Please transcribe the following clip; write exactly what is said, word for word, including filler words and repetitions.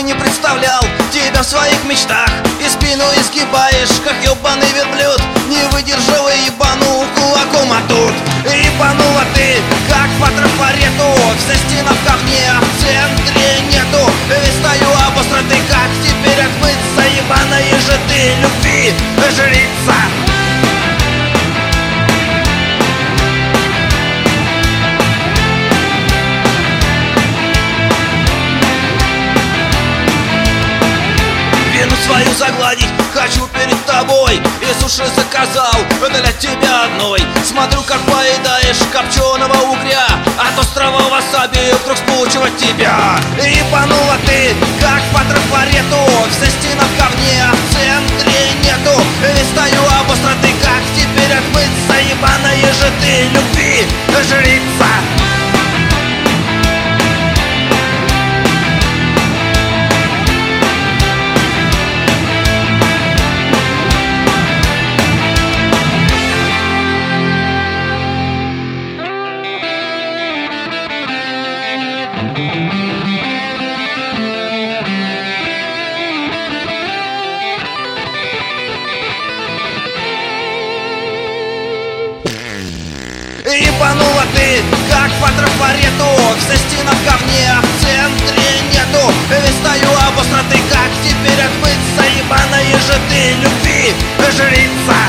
бы не представлял тебя в своих мечтах. И спину изгибаешь, как ёбаный верблюд. Не выдержал и ебанул кулаком, а тут ебанула ты, как по трафарету. Вся стена в говне, а в центре нету. Весь стою обострый, как теперь отмыться? Ебаная же ты любви, жрица. Свою загладить хочу перед тобой. И суши заказал для тебя одной. Смотрю, как поедаешь копченого угря, от острова васаби вдруг вспучивать тебя. Ебанула ты, как по трафарету. Вся стена в говне, а в центре нету. Весь стою обостроты, как теперь отмыться? Ебаная же ты любви, жрица. Ебанула ты, как по трафарету. Вся стена в говне, а в центре нету. Весь стою обостроты, как теперь отмыться? Ебаная же ты любви, жрица.